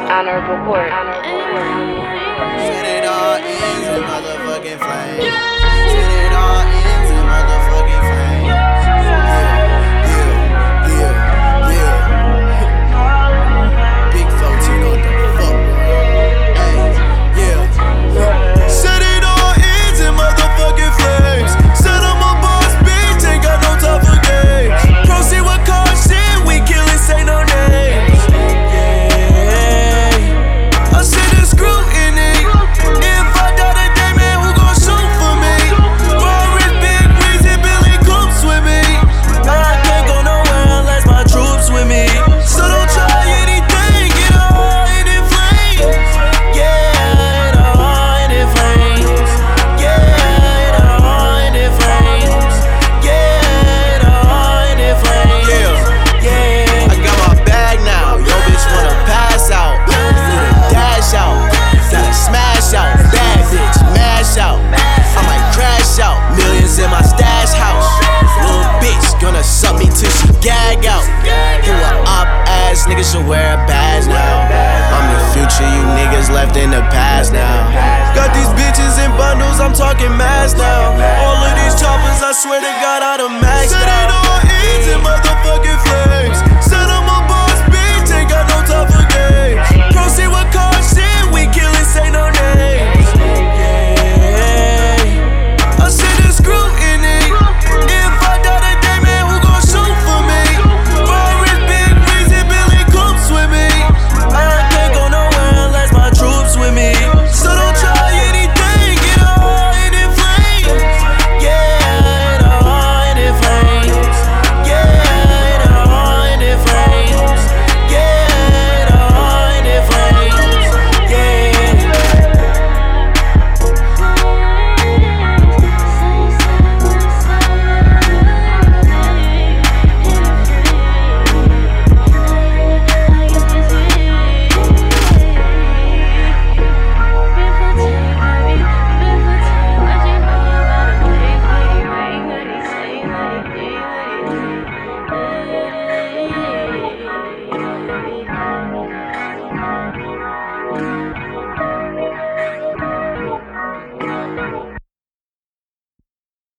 Honorable court. Set it all ends in motherfucking flames. Set it all ends in motherfucking flames. Yeah. Big 14 on the fuck. Hey, yeah. Set it all ends in motherfucking flames. Said I'm a boss, bitch, ain't got no time for games. Proceed with caution, we killin', say no names. I see the scrutiny. If I die today, man, who gon' shoot for me? Raw rich, big greasy, Billy Coops with me. I can't go nowhere unless my troops with me. So don't try anything, get a heart in it flames. Yeah, get a heart in it flames. Yeah, get a heart in it flames. Yeah, get a heart in it flames. Yeah, I got my bag now. Yo, bitch wanna pass out. Dash out, gotta smash out, bad bitch, mash out. I might crash out, millions in my stash house. Little bitch gonna suck me till she gag out. You a op ass nigga should wear a badge now. I'm the future, you niggas left in the past now. Got these bitches in bundles, I'm talking mass now. All of these choppers, I swear to God, out of max